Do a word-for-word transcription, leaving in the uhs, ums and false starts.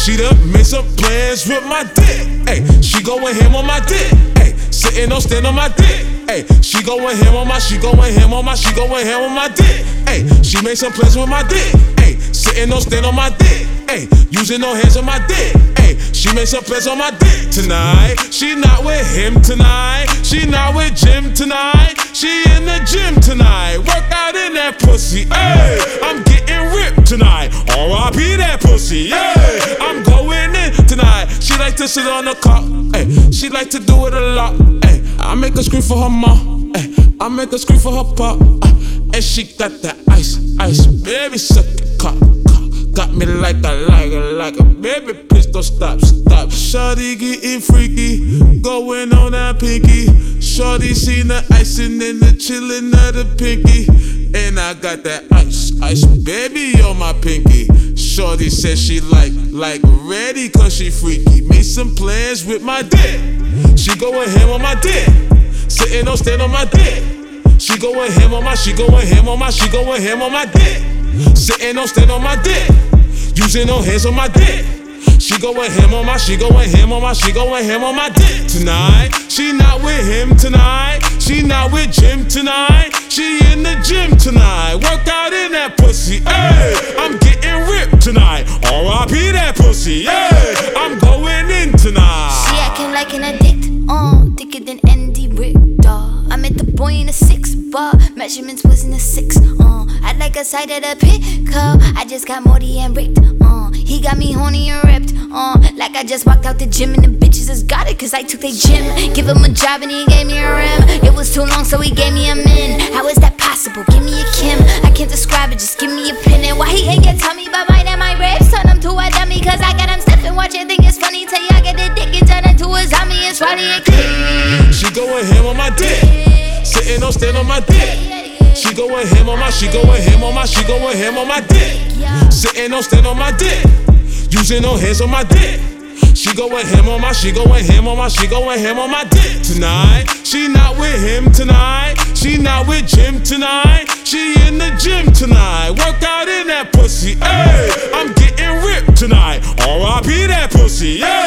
She done made some plans with my dick. Ay, she going ham on my dick. Ay, sitting on stand on my dick. Ay, she going ham on my, she going ham on my, she going ham on my dick. Ay, she made some plans with my dick. Ay, sitting on stand on my dick. Ay, using no hands on my dick. Ay, she made some plans on my dick tonight. She not with him tonight. She not with Jim tonight. She in the gym tonight. Work out in that pussy. Ay, I'm getting ripped tonight. R I P that pussy. Ay, I'm going in tonight. She like to sit on the cock. Ay, she like to do it a lot. Ay, I make her scream for her mom. Ay, I make her scream for her pop. Uh, and she got that ice, ice, baby, suck it, cock, cock. Got me like I like it, like a baby, please don't stop, stop. Shawty getting freaky, going on that pinky. Shawty seen the icing and the chillin' of the pinky. And I got that ice, ice, baby, on my pinky. Shawty said she like, like ready cause she freaky. Made some plans with my dick. She going ham on my dick. Sitting on stand on my dick. She going ham on my, she going ham on my, she going ham on my dick. Sitting on stand on my dick. Using no hands on my dick. She going ham on my, she going ham on my, she going ham on my dick tonight. She not with him tonight. She not with Jim tonight. She in the gym tonight. Work out in that pussy. Ay, I'm getting ripped tonight. R I P that pussy. Ay, I'm going in tonight. She acting like an addict. Uh, thicker than Andy Richter. I met the boy in a six bar. Measurements was in a six. Uh, I like a side of the pickup. I just got Morty and ripped. Uh, he got me horny and ripped. Uh, like I just walked out the gym and the bitches just got it cause I took their gym. Give him a job and he gave me a rim. It was too long so he gave me a min. How is that possible? Give me a Kim. I can't describe it, just give me a pin. And why he ain't get tummy by mine and my ribs? Turn him to a dummy cause I got him stiff and watch it. Think it's funny till y'all get the dick and turn into a zombie. It's funny and clean. She going ham on my dick. Sitting on stand on my dick. She going ham on my, she going ham on my, she going ham on my dick. Sitting on stand on my dick. Using no hands on my dick. She going ham on my, she going ham on my, she going ham on my dick tonight. She not with him tonight. She not with Jim tonight. She in the gym tonight. Work out in that pussy. Ay, I'm getting ripped tonight. R I P that pussy. Ay.